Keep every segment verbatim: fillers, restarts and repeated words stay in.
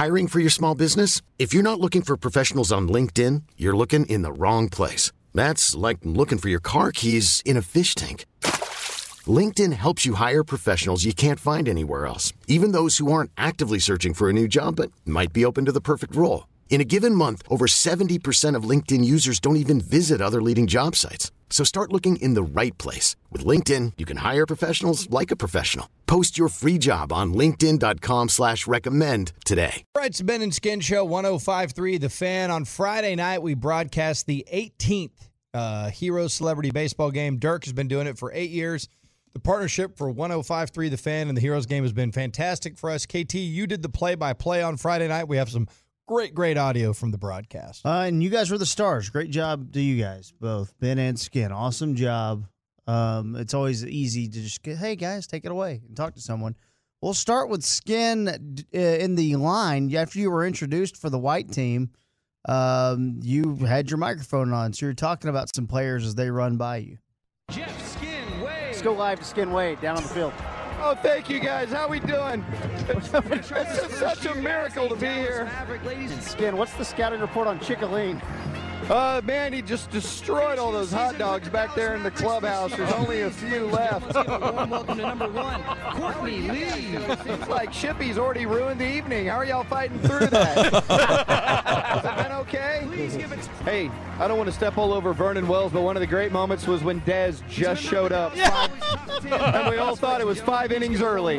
Hiring for your small business? If you're not looking for professionals on LinkedIn, you're looking in the wrong place. That's like looking for your car keys in a fish tank. LinkedIn helps you hire professionals you can't find anywhere else, even those who aren't actively searching for a new job but might be open to the perfect role. In a given month, over seventy percent of LinkedIn users don't even visit other leading job sites. So start looking in the right place. With LinkedIn, you can hire professionals like a professional. Post your free job on linkedin.com slash recommend today. All right, it's the Ben and Skin Show, one oh five point three The Fan. On Friday night, we broadcast the eighteenth uh, Heroes Celebrity Baseball game. Dirk has been doing it for eight years. The partnership for one oh five point three The Fan and the Heroes game has been fantastic for us. K T, you did the play-by-play on Friday night. We have some great, great audio from the broadcast. Uh, and you guys were the stars. Great job to you guys, both Ben and Skin. Awesome job. Um, it's always easy to just get, hey, guys, take it away and talk to someone. We'll start with Skin uh, in the line. After you were introduced for the white team, um, you had your microphone on, so you're talking about some players as they run by you. Jeff Skin Wade. Let's go live to Skin Wade down on the field. Oh, thank you, guys. How we doing? It's such a miracle to be here. Skin, what's the scouting report on Chickaline? Uh, man, he just destroyed all those hot dogs back there in the clubhouse. There's only a few left. Welcome to number one, Courtney Lee. Seems like Shippy's already ruined the evening. How are y'all fighting through that? Has it been okay? Hey, I don't want to step all over Vernon Wells, but one of the great moments was when Dez just showed up. Yeah. And we all thought it was five innings early.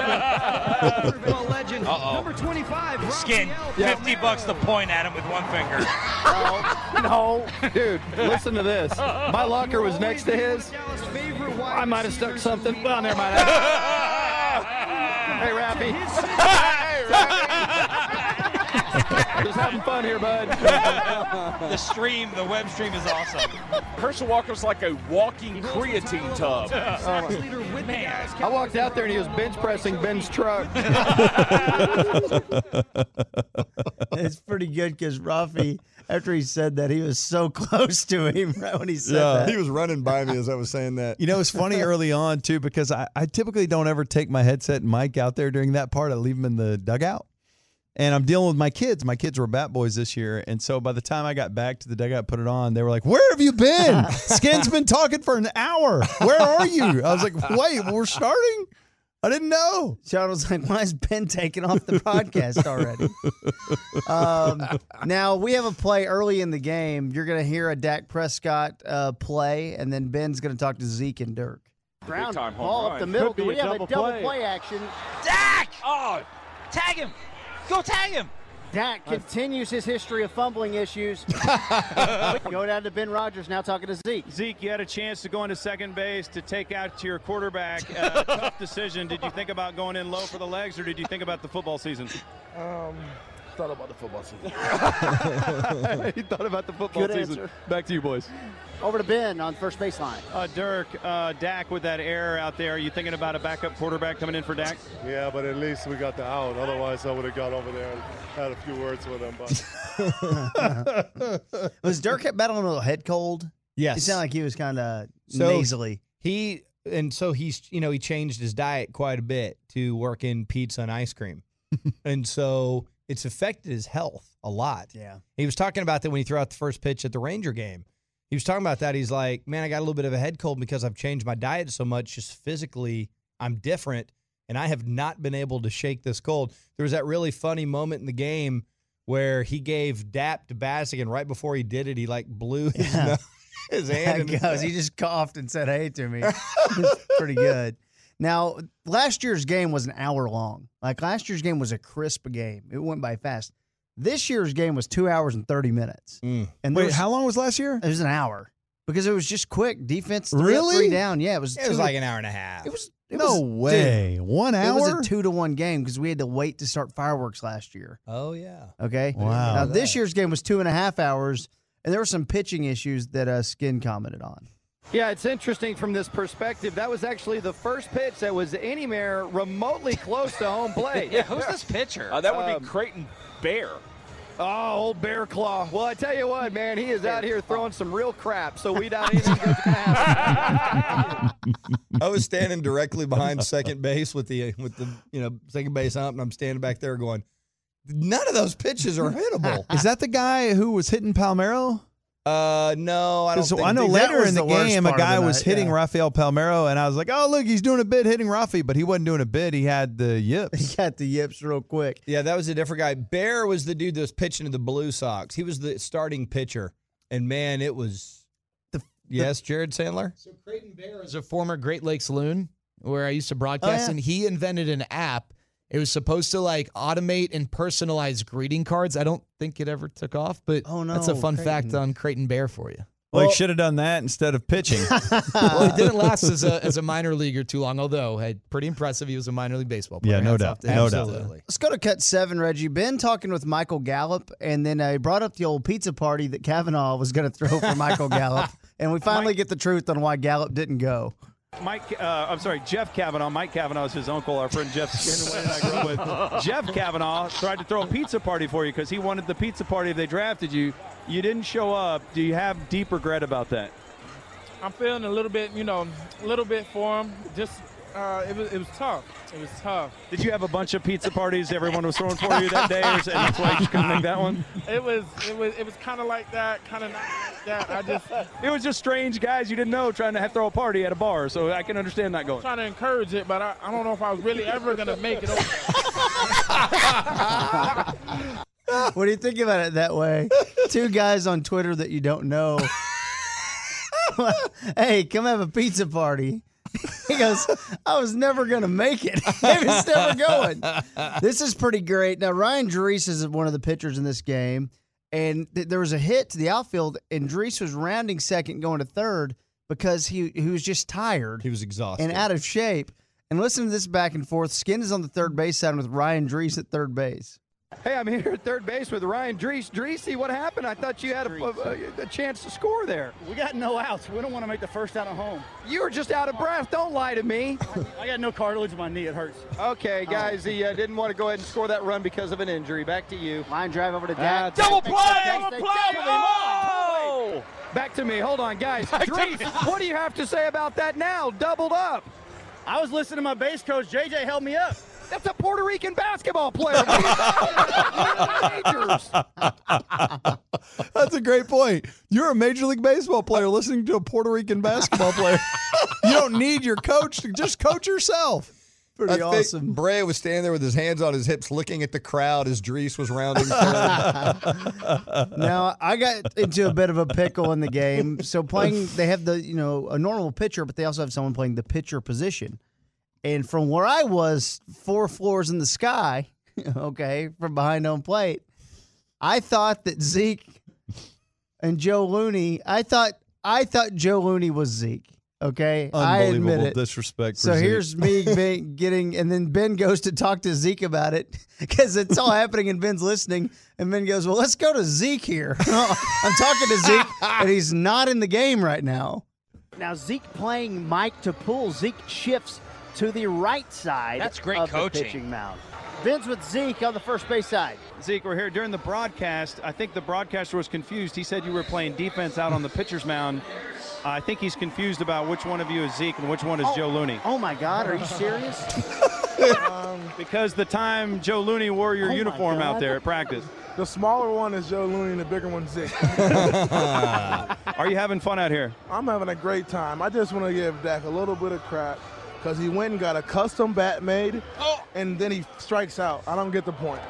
Uh-oh. Number twenty-five, Skin, fifty bucks to point at him with one finger. No, dude, listen to this. My locker was next to his. I might have stuck something. Well, never mind. Hey, Rappy. Hey, Rappy. Just having fun here, bud. The stream, the web stream is awesome. Herschel Walker's like a walking creatine tub. Oh, man. I walked out there and he was bench pressing Ben's truck. It's pretty good because Rafi, after he said that, he was so close to him right when he said yeah, that. He was running by me as I was saying that. You know, it's funny early on, too, because I, I typically don't ever take my headset and mic out there during that part. I leave them in the dugout. And I'm dealing with my kids. My kids were Bat Boys this year. And so by the time I got back to the dugout, put it on, they were like, where have you been? Skin's been talking for an hour. Where are you? I was like, wait, we're starting? I didn't know. Sean was like, why is Ben taking off the podcast already? um, now, we have a play early in the game. You're going to hear a Dak Prescott uh, play, and then Ben's going to talk to Zeke and Dirk. Ground ball up the middle. Do we have a double play, play action? Dak! Oh, tag him. Go tag him. Dak continues his history of fumbling issues. Go down to Ben Rogers, now talking to Zeke. Zeke, you had a chance to go into second base to take out your quarterback. Uh, tough decision. Did you think about going in low for the legs, or did you think about the football season? Um, thought about the football season. He thought about the football Good season. answer. Back to you, boys. Over to Ben on first baseline. Uh, Dirk, uh, Dak with that error out there. Are you thinking about a backup quarterback coming in for Dak? Yeah, but at least we got the out. Otherwise, I would have got over there and had a few words with him. But was Dirk battling a head cold? Yes. It sounded like he was kind of So nasally. He and so he's you know he changed his diet quite a bit to work in pizza and ice cream, and so it's affected his health a lot. Yeah. He was talking about that when he threw out the first pitch at the Ranger game. He was talking about that. He's like, man, I got a little bit of a head cold because I've changed my diet so much. Just physically, I'm different, and I have not been able to shake this cold. There was that really funny moment in the game where he gave dap to Bassick, and right before he did it, he like blew his, Yeah. nose, his hand. in his goes. He just coughed and said hey to me. It's pretty good. Now, last year's game was an hour long. Like last year's game was a crisp game. It went by fast. This year's game was two hours and thirty minutes. Mm. And Wait, was, how long was last year? It was an hour because it was just quick defense. Three Really? up, three down. Yeah, it was. It was like an hour and a half. It was. It no was, way. Dude, One hour? It was a two to one game because we had to wait to start fireworks last year. Oh yeah. Okay. Wow. Now this year's game was two and a half hours, and there were some pitching issues that uh, Skin commented on. Yeah, it's interesting from this perspective. That was actually the first pitch that was anywhere remotely close to home plate. Yeah, who's this pitcher? Uh, that would Um, be Creighton Bear. Oh, old Bear Claw. Well, I tell you what, man, he is out here throwing some real crap, so we don't even get to happen. I was standing directly behind second base with the with the you know second base ump, and I'm standing back there going, None of those pitches are hittable. Is that the guy who was hitting Palmeiro? Uh, no, I don't think I know that later was in the, the worst game, a part of guy the was night, hitting yeah. Rafael Palmeiro, and I was like, oh, look, he's doing a bid hitting Rafi, but he wasn't doing a bid. He had the yips. He got the yips real quick. Yeah, that was a different guy. Bear was the dude that was pitching to the Blue Sox. He was the starting pitcher. And, man, it was the, – yes, Jared Sandler? So Creighton Bear is a former Great Lakes Loon where I used to broadcast, Oh, yeah. and he invented an app. It was supposed to, like, automate and personalize greeting cards. I don't think it ever took off, but Oh, no, that's a fun Creighton. fact on Creighton Bear for you. Well, Well- he should have done that instead of pitching. Well, he didn't last as a as a minor leaguer too long, although hey, pretty impressive. He was a minor league baseball player. Yeah, no Hats doubt. off to him. No doubt. Absolutely. Let's go to cut seven, Reggie. Ben talking with Michael Gallup, and then I brought up the old pizza party that Kavanaugh was going to throw for Michael Gallup, and we finally get the truth on why Gallup didn't go. Mike, uh, I'm sorry, Jeff Kavanaugh. Mike Kavanaugh is his uncle, our friend Jeff Skinner, and I grew up with. Jeff Kavanaugh tried to throw a pizza party for you because he wanted the pizza party if they drafted you. You didn't show up. Do you have deep regret about that? I'm feeling a little bit, you know, a little bit for him. Just, uh, it was, it was tough. It was tough. Did you have a bunch of pizza parties everyone was throwing for you that day, or, and that's why you just couldn't make that one? It was, it was, it was kind of like that, kind of not like that. I just It was just strange guys you didn't know trying to have, throw a party at a bar, so I can understand that going. trying to encourage it, but I, I don't know if I was really ever gonna make it over. What do you think about it that way? Two guys on Twitter that you don't know. Hey, come have a pizza party. He goes, I was never going to make it. Maybe it's never going. This is pretty great. Now, Ryan Drees is one of the pitchers in this game, and th- there was a hit to the outfield, and Drees was rounding second going to third because he, he was just tired. He was exhausted. And out of shape. And listen to this back and forth. Skin is on the third base side with Ryan Drees at third base. Hey, I'm here at third base with Ryan Drees. Dreesy, what happened? I thought you had a, a, a chance to score there. We got no outs. We don't want to make the first out at home. You were just out of breath. Don't lie to me. I got no cartilage in my knee. It hurts. Okay, guys, he uh, didn't want to go ahead and score that run because of an injury. Back to you. Line drive over to Uh, Dak. double Dak- play, Dak- double Dak- play. Dak- Oh! Back to me. Hold on, guys. Drees, what do you have to say about that now? Doubled up. I was listening to my base coach. J J held me up. That's a Puerto Rican basketball player. Majors. That's a great point. You're a Major League Baseball player listening to a Puerto Rican basketball player. You don't need your coach to just coach yourself. Pretty I awesome. think Brea was standing there with his hands on his hips looking at the crowd as Drees was rounding third. Now, I got into a bit of a pickle in the game. So playing, they have the, you know, a normal pitcher, but they also have someone playing the pitcher position. And from where I was, four floors in the sky, okay, from behind home plate, I thought that Zeke and Joe Looney, I thought I thought Joe Looney was Zeke. Okay, I admit Unbelievable it. disrespect for So Zeke. here's me Ben getting, and then Ben goes to talk to Zeke about it because it's all happening and Ben's listening. And Ben goes, well, let's go to Zeke here. I'm talking to Zeke, and he's not in the game right now. Now Zeke playing Mike to pull. Zeke shifts to the right side. That's great of coaching. The pitching mound. Ben's with Zeke on the first base side. Zeke, we're here during the broadcast. I think the broadcaster was confused. He said you were playing defense out on the pitcher's mound. I think he's confused about which one of you is Zeke and which one is Oh. Joe Looney. Oh my God, are you serious? um, because the time Joe Looney wore your Oh my uniform out God. there at practice. The smaller one is Joe Looney and the bigger one's Zeke. Are you having fun out here? I'm having a great time. I just want to give Dak a little bit of crap because he went and got a custom bat made, and then he strikes out. I don't get the point.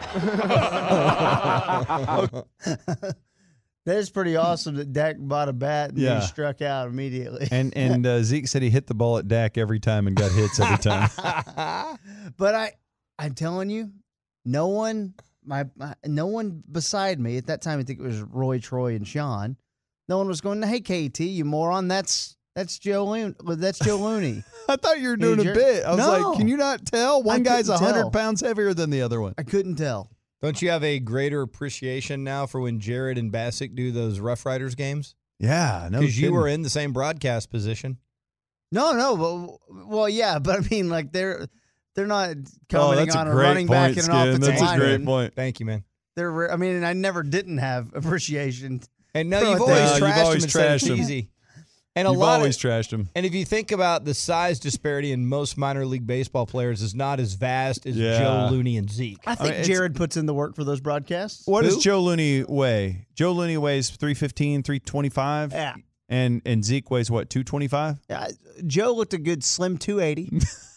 That is pretty awesome that Dak bought a bat and then Yeah. he struck out immediately. And and uh, Zeke said he hit the ball at Dak every time and got hits every time. But I, I'm telling you, no one, my, my, no one beside me at that time. I think it was Roy, Troy, and Sean. No one was going, "Hey, K T, you moron! That's that's Joe Looney. That's Joe Looney." I thought you were doing Hey, a Jer- bit. I was No. like, can you not tell? One I guy's couldn't one hundred tell. pounds heavier than the other one. I couldn't tell. Don't you have a greater appreciation now for when Jared and Bassick do those Rough Riders games? Yeah, no Because you kidding. were in the same broadcast position. No, no. Well, well, yeah, but I mean, like they're they're not Oh, commenting that's a on a great running back point, and an Skin. offensive That's a lineman. great point. Thank you, man. They're, re- I mean, and I never didn't have appreciation. And no, for you've what always they- No, trashed you've always him and said trashed it's him. easy. And a You've lot always of, trashed him. And if you think about the size disparity in most minor league baseball players is not as vast as Yeah. Joe Looney and Zeke. I think I mean, Jared puts in the work for those broadcasts. What Who? does Joe Looney weigh? Joe Looney weighs three fifteen, three twenty-five. Yeah. And and Zeke weighs what, two twenty-five? Yeah, Joe looked a good slim two eighty.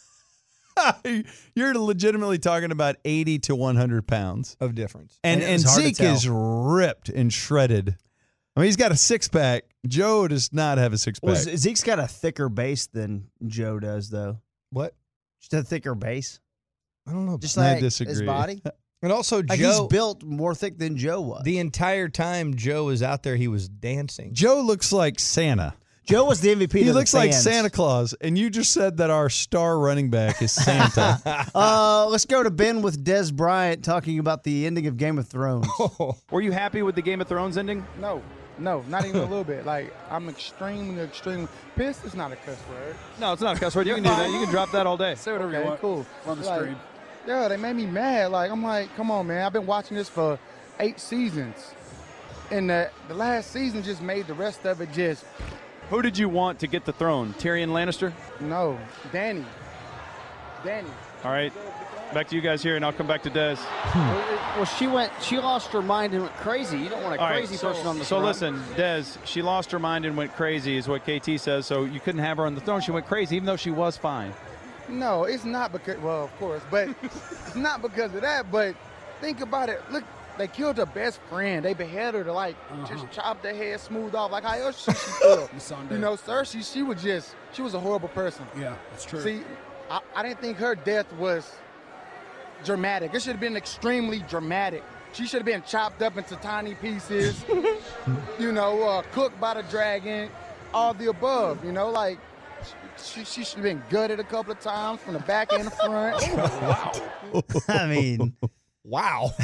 You're legitimately talking about eighty to one hundred pounds of difference. And And it and was hard to Zeke tell. is ripped and shredded. I mean, he's got a six pack. Joe does not have a six pack. Well, Z- Zeke's got a thicker base than Joe does, though. What? Just a thicker base. I don't know. Just I like his disagree. body. And also, Like Joe, he's built more thick than Joe was. the entire time Joe was out there, he was dancing. Joe looks like Santa. Joe was the M V P. He to the looks like fans. Santa Claus, and you just said that our star running back is Santa. Uh, let's go to Ben with Des Bryant talking about the ending of Game of Thrones. Were you happy with the Game of Thrones ending? No, no, not even a little bit. Like, I'm extremely, extremely pissed. It's not a cuss word. No, it's not a cuss word. You can do that. You can drop that all day. Say whatever you want. Cool. On the Like, screen. Yeah, they made me mad. Like, I'm like, come on, man. I've been watching this for eight seasons. And the, the last season just made the rest of it just, Who did you want to get the throne? Tyrion Lannister? no, Danny. Danny. All right. Back to you guys here, and I'll come back to Des. Well, she went. She lost her mind and went crazy. You don't want a All right, crazy so, person on the So throne. listen, Des, she lost her mind and went crazy is what K T says, so you couldn't have her on the throne. She went crazy, even though she was fine. No, it's not because, well, of course, but it's not because of that. But think about it. Look, they killed her best friend. They beheaded her, like, just chopped her head smooth off. Like, how else should she feel? You know, Cersei, she was just, she was a horrible person. Yeah, that's true. See, I, I didn't think her death was dramatic. It should have been extremely dramatic. She should have been chopped up into tiny pieces, you know, uh, cooked by the dragon, all the above, you know, like, she, she should have been gutted a couple of times from the back and the front. Wow. I mean, wow.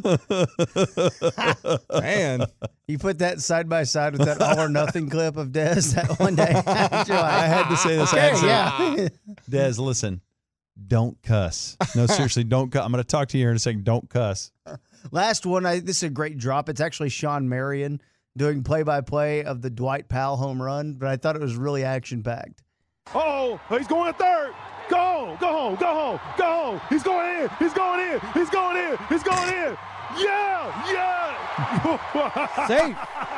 Man. You put that side by side with that all or nothing clip of Des that one day. You're like, I had to say this. Okay, accent. yeah. Des, listen, don't cuss. No, seriously, don't cuss. I'm going to talk to you here in a second. Don't cuss. Last one, I, this is a great drop. It's actually Sean Marion doing play-by-play of the Dwight Powell home run, but I thought it was really action-packed. Oh, he's going third. Go home, go home, go home, go home. He's going in, he's going in, he's going in, he's going in. Yeah, yeah. Safe.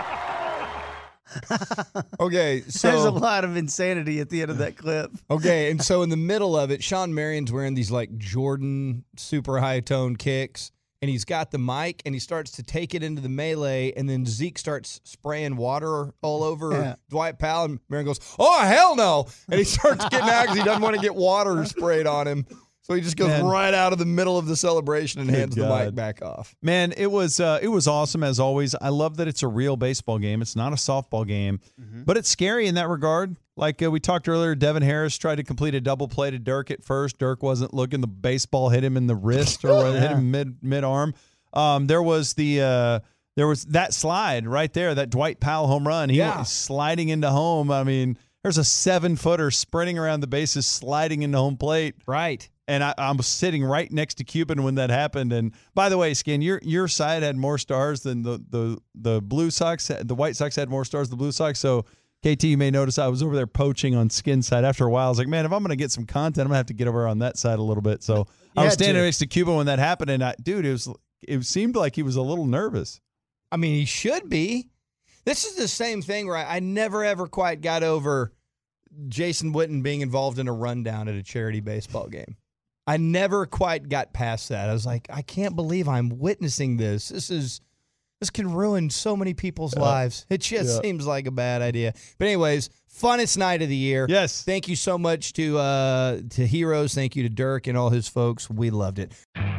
Okay, so There's a lot of insanity at the end of that clip. Okay, and so in the middle of it, Sean Marion's wearing these like Jordan super high tone kicks, and he's got the mic, and he starts to take it into the melee, and then Zeke starts spraying water all over Yeah. Dwight Powell, and Marion goes, "Oh hell no!" And he starts getting out because he doesn't want to get water sprayed on him. So he just goes Man. right out of the middle of the celebration and Good hands the mic God. back off. Man, it was uh, it was awesome as always. I love that it's a real baseball game. It's not a softball game, but it's scary in that regard. Like uh, we talked earlier, Devin Harris tried to complete a double play to Dirk at first. Dirk wasn't looking. The baseball hit him in the wrist or hit him mid mid arm. Um, there was the uh, there was that slide right there, that Dwight Powell home run. He Yeah. was sliding into home. I mean, there's a seven footer sprinting around the bases, sliding into home plate. Right. And I, I'm sitting right next to Cuban when that happened. And by the way, Skin, your your side had more stars than the the the Blue Sox. The White Sox had more stars than the Blue Sox. So K T, you may notice I was over there poaching on Skin's side. After a while, I was like, man, if I'm going to get some content, I'm going to have to get over on that side a little bit. So I You was had standing to. next to Cuban when that happened, and I, dude, it was it seemed like he was a little nervous. I mean, he should be. This is the same thing where I, I never ever quite got over Jason Witten being involved in a rundown at a charity baseball game. I never quite got past that. I was like, I can't believe I'm witnessing this. This is this can ruin so many people's Yeah. lives. It just Yeah. seems like a bad idea. But anyways, funnest night of the year. Yes. Thank you so much to uh, to Heroes. Thank you to Dirk and all his folks. We loved it.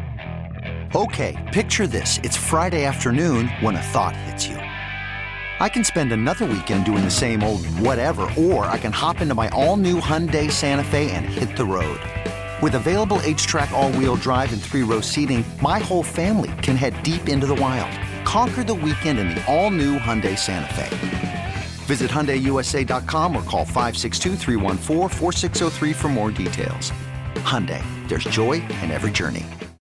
Okay, picture this. It's Friday afternoon when a thought hits you. I can spend another weekend doing the same old whatever, or I can hop into my all-new Hyundai Santa Fe and hit the road. With available H-Track all-wheel drive and three-row seating, my whole family can head deep into the wild. Conquer the weekend in the all-new Hyundai Santa Fe. Visit Hyundai U S A dot com or call five six two, three one four, four six zero three for more details. Hyundai, there's joy in every journey.